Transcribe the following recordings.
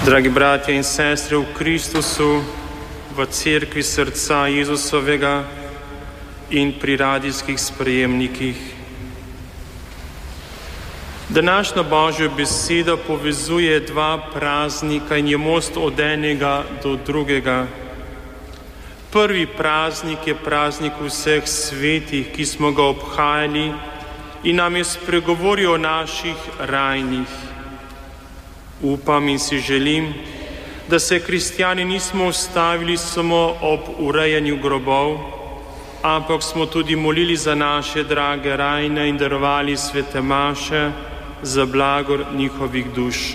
Dragi bratje in sestre v Kristusu, v cerkvi srca Jezusovega in pri radijskih sprejemnikih. Današnja Božja beseda povezuje dva praznika in je most od enega do drugega. Prvi praznik je praznik vseh svetih, ki smo ga obhajali in nam je spregovoril o naših rajnih. Upam in si želim, da se kristjani nismo ustavili samo ob urejanju grobov, ampak smo tudi molili za naše drage rajne in darovali svete maše za blagor njihovih duš.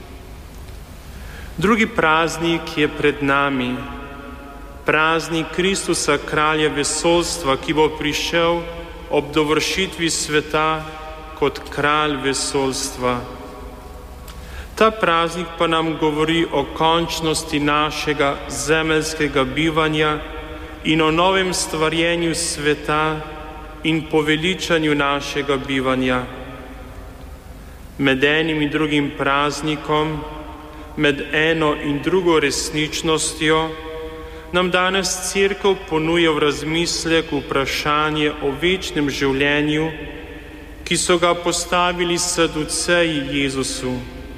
Drugi praznik je pred nami, praznik Kristusa, kralja vesoljstva, ki bo prišel ob dovršitvi sveta kot kralj vesoljstva. Ta praznik pa nam govori o končnosti našega zemeljskega bivanja in o novem stvarjenju sveta in poveličanju našega bivanja. Med enim in drugim praznikom, med eno in drugo resničnostjo, nam danes Cerkev ponuja v razmislek vprašanje o večnem življenju, ki so ga postavili Saduceji Jezusu.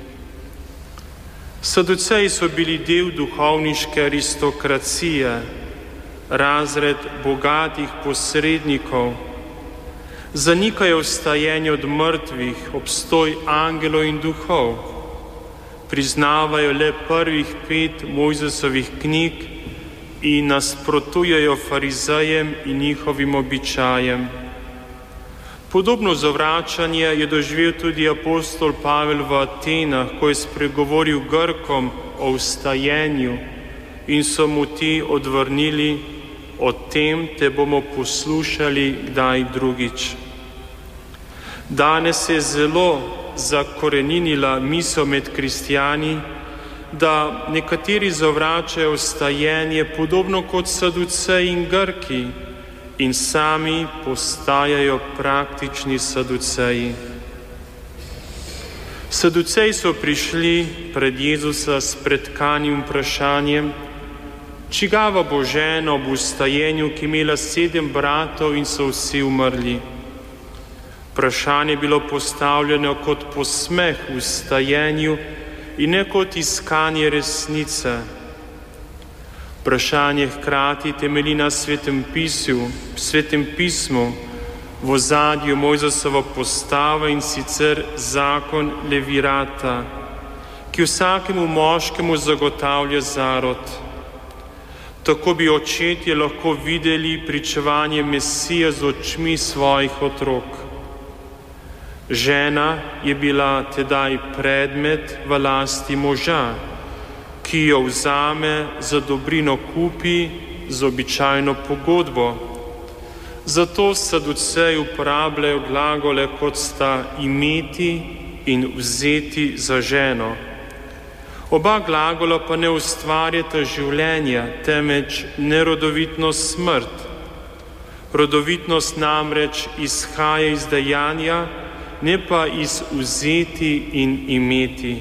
Saduceji so bili del duhovniške aristokracije, razred bogatih posrednikov. Zanikajo vstajenje od mrtvih, obstoj angelov in duhov. Priznavajo le prvih 5 Mojzesovih knjig in nasprotujejo farizejem in njihovim običajem. Podobno zavračanje je doživel tudi apostol Pavel v Atenah, ko je spregovoril Grkom o vstajenju in so mu ti odvrnili: o tem te bomo poslušali kdaj drugič. Danes je zelo zakoreninila misel med kristjani, da nekateri zavračajo vstajenje podobno kot Saduceji in Grki in sami postajajo praktični Saduceji. Saduceji so prišli pred Jezusa s pretkanim vprašanjem, čigava bo žena ob vstajenju, ki imela 7 bratov in so vsi umrli. Vprašanje je bilo postavljeno kot posmeh vstajenju in ne kot iskanje resnice. Vprašanje hkrati temelji na Svetem pismu, v ozadju Mojzesova postava in sicer zakon Levirata, ki vsakemu moškemu zagotavlja zarod. Tako bi očetje lahko videli pričevanje Mesije z očmi svojih otrok. Žena je bila tedaj predmet v lasti moža, ki jo vzame, za dobrino kupi z običajno pogodbo. Zato Saduceji uporabljajo glagole, kot sta imeti in vzeti za ženo. Oba glagola pa ne ustvarjata življenja, temveč nerodovitnost smrt. Rodovitnost namreč izhaja iz dejanja, ne pa iz vzeti in imeti.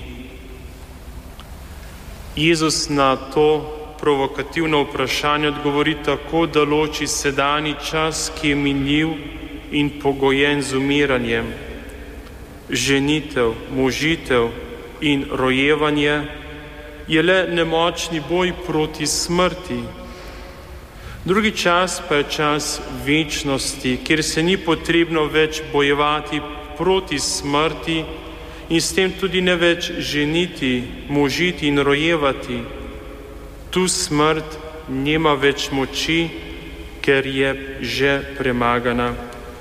Jezus na to provokativno vprašanje odgovori tako, da loči sedanji čas, ki je minljiv in pogojen z umiranjem. Ženitev, možitev in rojevanje je le nemočni boj proti smrti. Drugi čas pa je čas večnosti, kjer se ni potrebno več bojevati proti smrti in s tem tudi ne več ženiti, možiti in rojevati. Tu smrt nima več moči, ker je že premagana.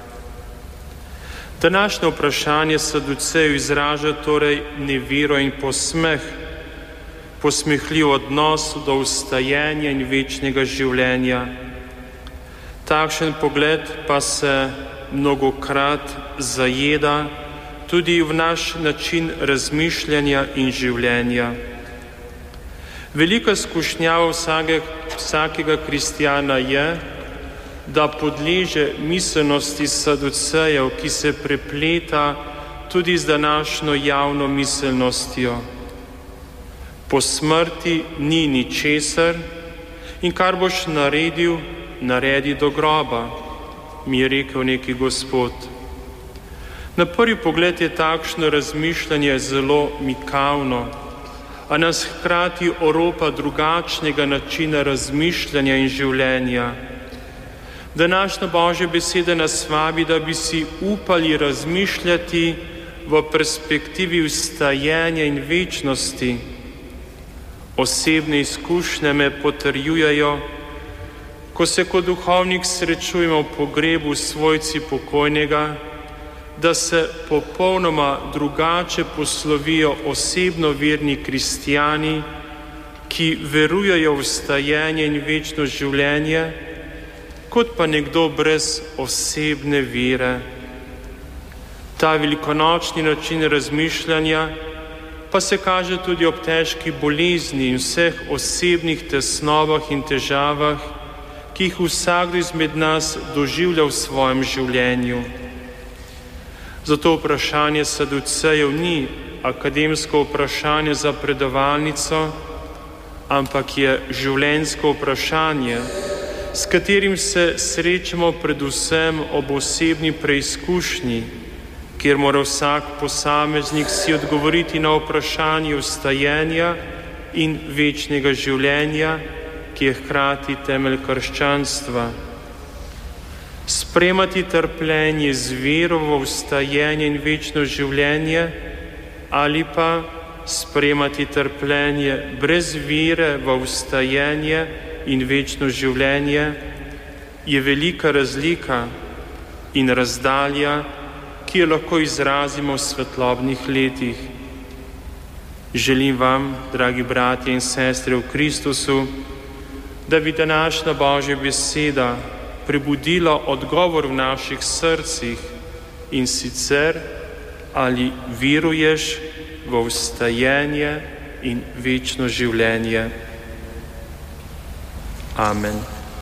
Današnje vprašanje Saducejev izraža torej nevero in posmeh, posmehljiv odnos do vstajenja in večnega življenja. Takšen pogled pa se mnogokrat zajeda tudi v naš način razmišljanja in življenja. Velika skušnjava vsakega kristjana je, da podleže miselnosti Saducejev, ki se prepleta tudi z današnjo javno miselnostjo. Po smrti ni ničesar in kar boš naredil, naredi do groba, mi je rekel neki Gospod. Na prvi pogled je takšno razmišljanje zelo mikavno, a nas hkrati oropa drugačnega načina razmišljanja in življenja. Današnja Božja beseda nas vabi, da bi si upali razmišljati v perspektivi vstajenja in večnosti. Osebne izkušnje me potrjujejo, ko se kot duhovnik srečujemo v pogrebu svojci pokojnega, da se popolnoma drugače poslovijo osebno verni kristjani, ki verujejo v vstajenje in večno življenje, kot pa nekdo brez osebne vere. Ta velikonočni način razmišljanja pa se kaže tudi ob težki bolezni in vseh osebnih tesnobah in težavah, ki jih vsakdo izmed nas doživlja v svojem življenju. Zato vprašanje saducejev ni akademsko vprašanje za predavalnico, ampak je življenjsko vprašanje, s katerim se srečamo predvsem ob osebni preizkušnji, kjer mora vsak posameznik si odgovoriti na vprašanje vstajenja in večnega življenja, ki je hkrati temelj krščanstva. Sprejemati trpljenje z vero v vstajenje in večno življenje ali pa sprejemati trpljenje brez vere v vstajenje in večno življenje je velika razlika in razdalja, ki jo lahko izrazimo v svetlobnih letih. Želim vam, dragi bratje in sestre v Kristusu, da bi današnja Božja beseda prebudila odgovor v naših srcih in sicer, ali veruješ v vstajenje in večno življenje. Amen.